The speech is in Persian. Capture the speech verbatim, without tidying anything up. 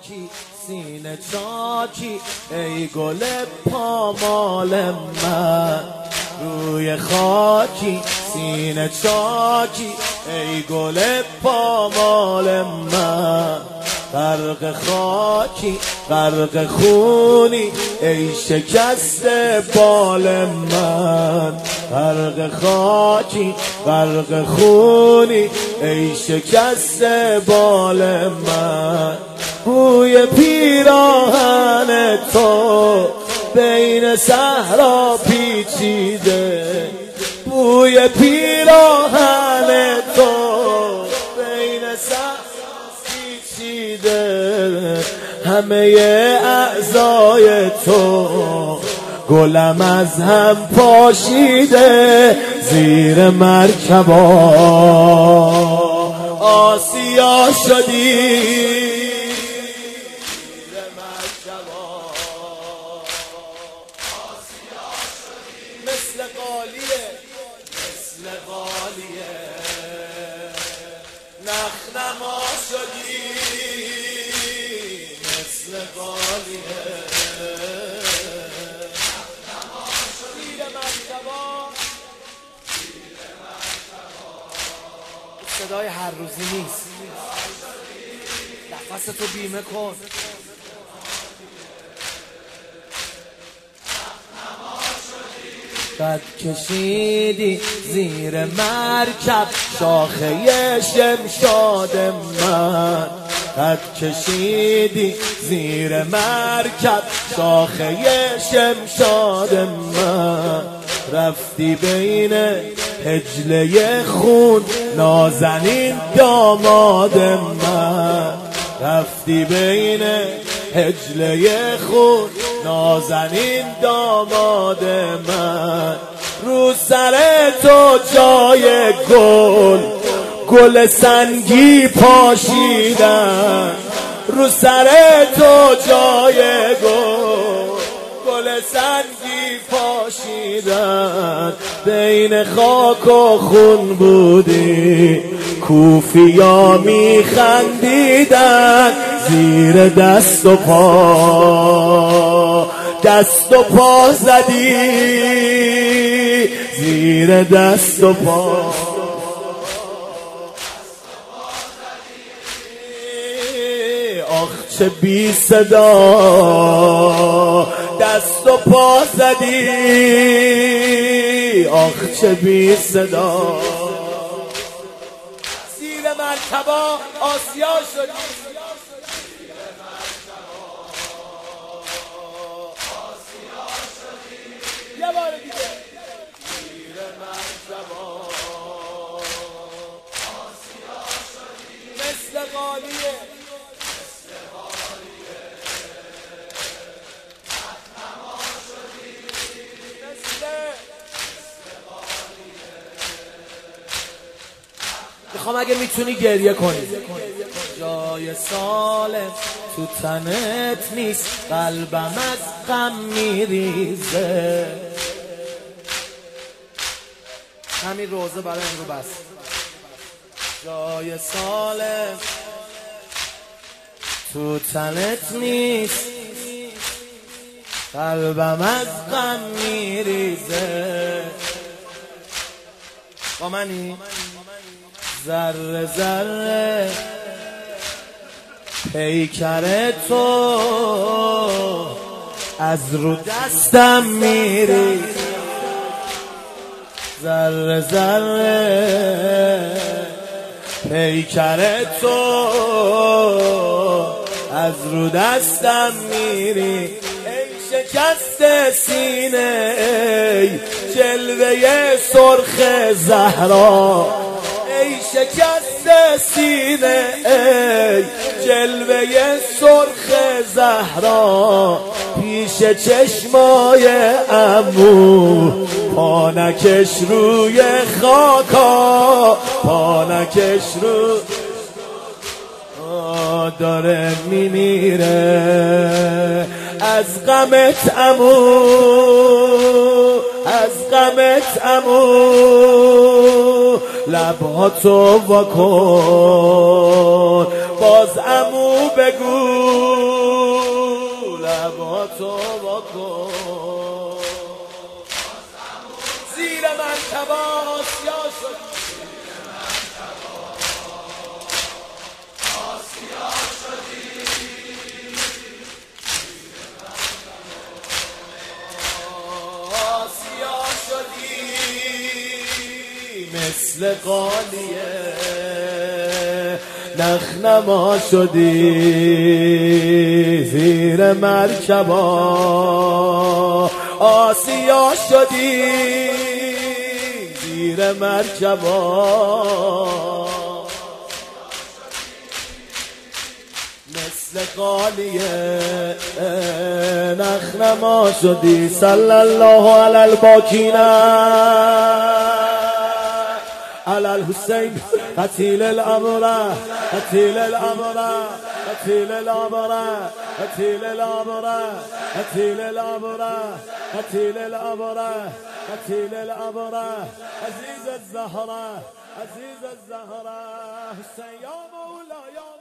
خاکی سینه چاکی ای گل پامال من، روی خاکی سینه چاکی ای گل پامال من، غرق خاکی غرق خونی ای شکست بال من، غرق خاکی غرق خونی ای شکست بال من. بوی پیراهن تو بین صحرا پیچیده، بوی پیراهن تو بین صحرا پیچیده، همه اعضای تو گلم از هم پاشیده، زیر مرکبا آسیا شدی، مثل قالیه مثل قالیه نخنما شدی، مثل قالیه نخنما شدی، زیر مرکبا صدای هر روزی نیست، نفستو بیمه کن. قد کشیدی زیر مرکب شاخه شمشاد من، قد کشیدی زیر مرکب شاخه شمشاد من، رفتی بین حجله خون نازنین داماد من، رفتی بین حجله خون نازنین داماد من، رو سر تو جای گل گل سنگی پاشیدن، رو سر تو جای گل گل سنگی پاشیدن، بین خاک و خون بودی کوفیا میخندیدن، زیر دست و پا دست و پا زدی، زیر دست و پا آخ چه بی صدا دست و پا زدی، آخ چه بی صدا، زیر مرکبا آسیا شدی، یه بار دیگه زیر مرکبا آسیا شدی، مثل قالیه مثل قالیه نخنما شدی، مثل مثل قالیه. میخوام اگه میتونی گریه کنی، جای سالم تو تنت نیست، قلبم از غم میریزه، همین روزه برای امرو بس. جای سالم تو تنت نیست، قلبم از غم میریزه، با منی؟ ذره ذره پیکر تو از رو دستم میری، ذره ذره پیکر تو از رو دستم میری، ای شکست سینه ای جلوه سرخ زهرا، ای شکست سینه ای جلوه سرخ زهرا، پیش چشمای عمو پانکش روی خاکا، پانکش رو داره میمیره، از غمت عمو از غمت عمو لبهاتو واکن، باز عمو بگو لباتو بکن زیر مرکب آسیا شد مثل قالیه نخنما شدی زیر مرکبا آسیا شدی زیر مرکبا مثل قالیه نخنما شدی صلی الله علی الباکینا على الحسين قتيل الأمراء قتيل الأمراء قتيل الأمراء قتيل الأمراء قتيل الأمراء قتيل الأمراء قتيل الأمراء عزيز الزهراء عزيز الزهراء حسين يا مولا يا